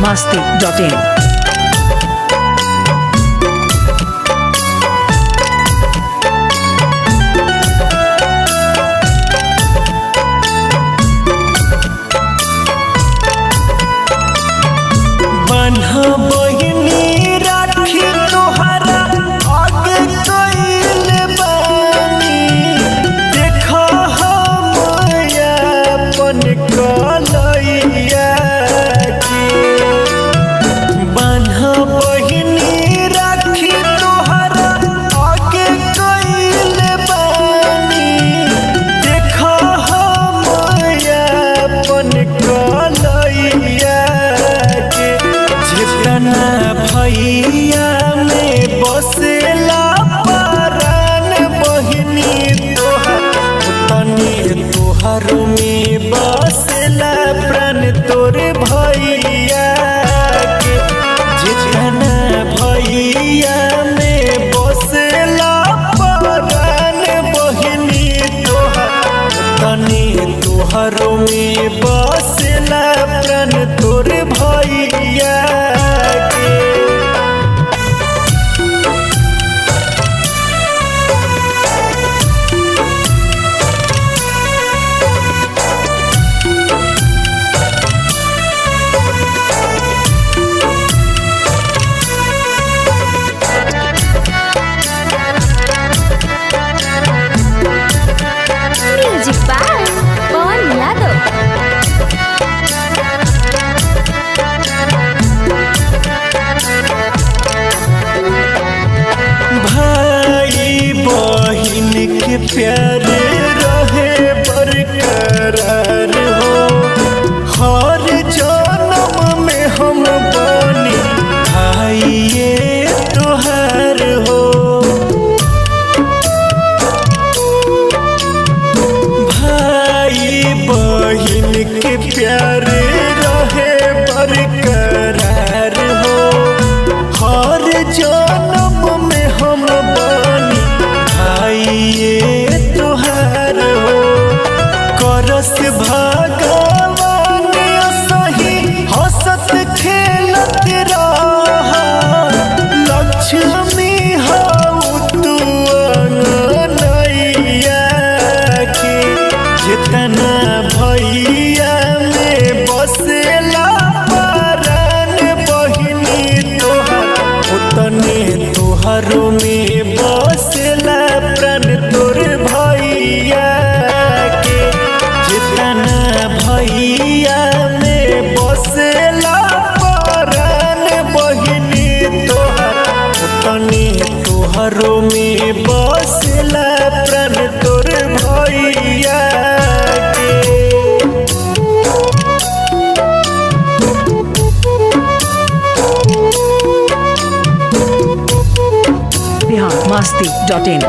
biharmasti.in भैया में बसेला परान बहिनी तोहर तनी तोहर में बसेला प्राण तोर भैया के जितना भैया में बसेला परान बहिनी तोहर तनी तोहर में बसेला प्राण तोर भैया प्यार रहे बरकरार हो हर जन्म में हम बनी भाइये तोहार हो भाई बहिन के प्यार रहे बरकरार हो हर जन्म में हम बनी भाइये तोहार हो करस भगवान सही हंसत खेलत रहा लक्ष्मी हऊ तू अंगनैया के जितना भैया में बसेला परान बहिनी तोहर उतने तोहर में बसेला प्राण तोर भैया के जितना भैया में बसेला परान बहिनी तोहर उतने तोहर में बसेला प्राण तोर भैया के biharmasti.in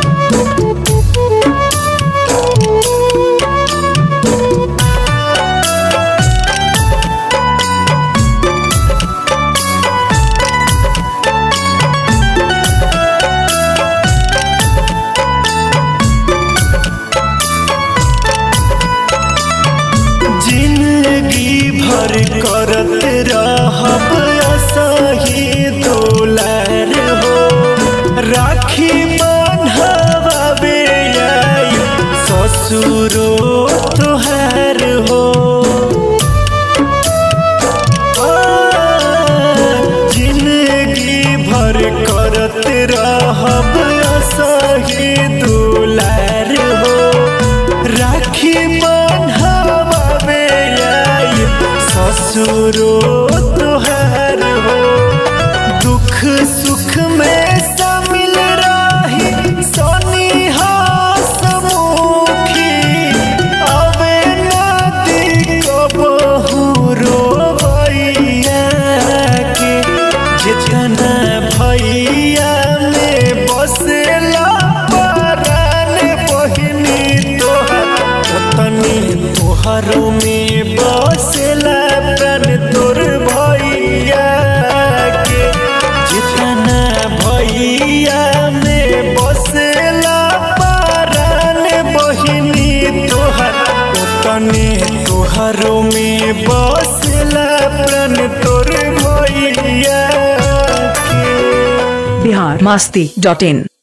जिंदगी भर करत रहब असही दुलार हो राखी बन्हावे आई ससुरो तोहार हो जिंदगी भर करत रहब असही दुलार हो राखी बन्हावे आई ससुरो तोहार हो दुख सुख में शामिल रही सोनी हसमुखी अबे नदी कबहू रोवैया के जितना भैया में बसेला परान बहिनी तोहर उतने तोहर में बसेला प्राण तोर भैया के जितना भैया में बसेला परान बहिनी तोहर उतने तोहर में बसेला प्राण तोर biharmasti.in